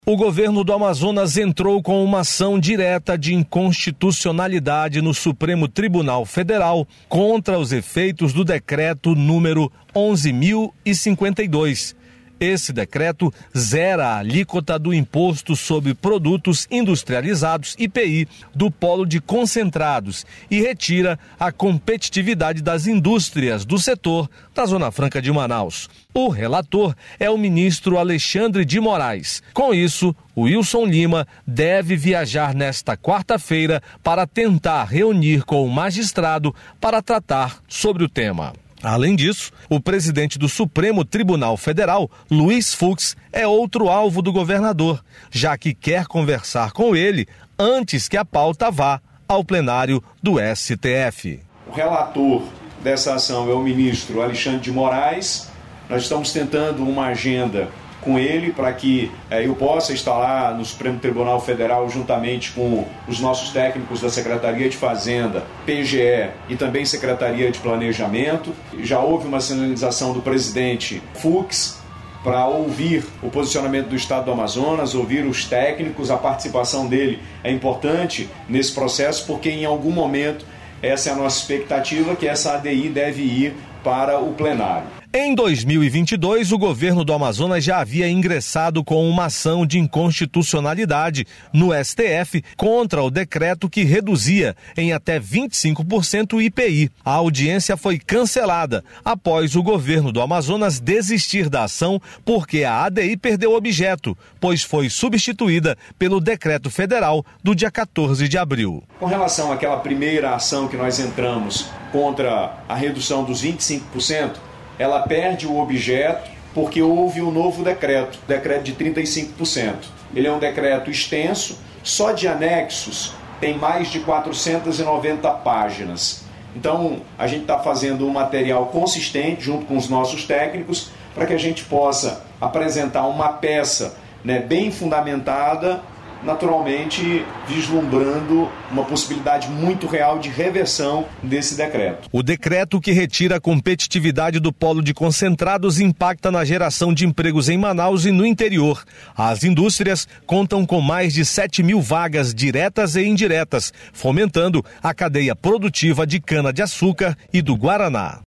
O governo do Amazonas entrou com uma ação direta de inconstitucionalidade no Supremo Tribunal Federal contra os efeitos do decreto número 11.052. Esse decreto zera a alíquota do Imposto sobre Produtos Industrializados, IPI, do polo de concentrados e retira a competitividade das indústrias do setor da Zona Franca de Manaus. O relator é o ministro Alexandre de Moraes. Com isso, o Wilson Lima deve viajar nesta quarta-feira para tentar reunir com o magistrado para tratar sobre o tema. Além disso, o presidente do Supremo Tribunal Federal, Luiz Fux, é outro alvo do governador, já que quer conversar com ele antes que a pauta vá ao plenário do STF. O relator dessa ação é o ministro Alexandre de Moraes. Nós estamos tentando uma agenda com ele para que eu possa estar lá no Supremo Tribunal Federal juntamente com os nossos técnicos da Secretaria de Fazenda, PGE e também Secretaria de Planejamento. Já houve uma sinalização do presidente Fux para ouvir o posicionamento do Estado do Amazonas, ouvir os técnicos. A participação dele é importante nesse processo porque em algum momento essa é a nossa expectativa, que essa ADI deve ir para o plenário. Em 2022, o governo do Amazonas já havia ingressado com uma ação de inconstitucionalidade no STF contra o decreto que reduzia em até 25% o IPI. A audiência foi cancelada após o governo do Amazonas desistir da ação porque a ADI perdeu objeto, pois foi substituída pelo decreto federal do dia 14 de abril. Com relação àquela primeira ação que nós entramos contra a redução dos 25%, ela perde o objeto porque houve um novo decreto de 35%. Ele é um decreto extenso, só de anexos tem mais de 490 páginas. Então, a gente está fazendo um material consistente junto com os nossos técnicos para que a gente possa apresentar uma peça, bem fundamentada, naturalmente vislumbrando uma possibilidade muito real de reversão desse decreto. O decreto que retira a competitividade do polo de concentrados impacta na geração de empregos em Manaus e no interior. As indústrias contam com mais de 7.000 vagas diretas e indiretas, fomentando a cadeia produtiva de cana-de-açúcar e do Guaraná.